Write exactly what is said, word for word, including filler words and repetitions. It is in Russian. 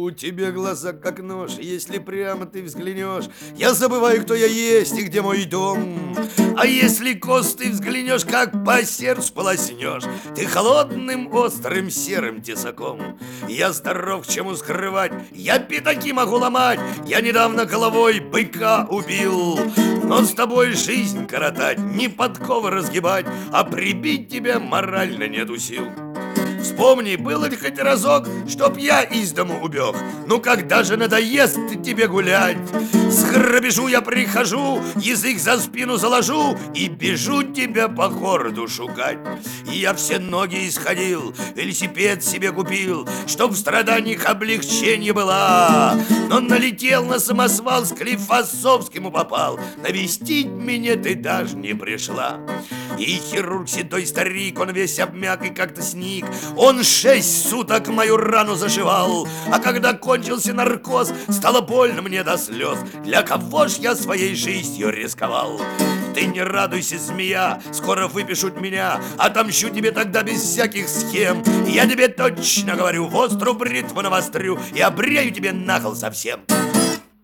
У тебя глаза как нож, если прямо ты взглянешь, я забываю, кто я есть и где мой дом. А если кост ты взглянешь, как по сердцу полоснешь, ты холодным, острым, серым тесаком. Я здоров, к чему скрывать, я пятаки могу ломать, я недавно головой быка убил. Но с тобой жизнь коротать, не подковы разгибать, а прибить тебя морально нету сил. Вспомни, было ли хоть разок, чтоб я из дому убег? Ну когда же надоест тебе гулять? С грабежу я прихожу, язык за спину заложу и бежу тебя по городу шукать. И я все ноги исходил, велосипед себе купил, чтоб в страданиях облегчение была. Но налетел на самосвал, с Склифосовскому попал, навестить меня ты даже не пришла. И хирург седой старик, он весь обмяк и как-то сник. Он шесть суток мою рану зашивал, а когда кончился наркоз, стало больно мне до слез. Для кого ж я своей жизнью рисковал? Ты не радуйся, змея, скоро выпишут меня, отомщу тебе тогда без всяких схем. Я тебе точно говорю, в острую бритву навострю и обрею тебе нахал совсем.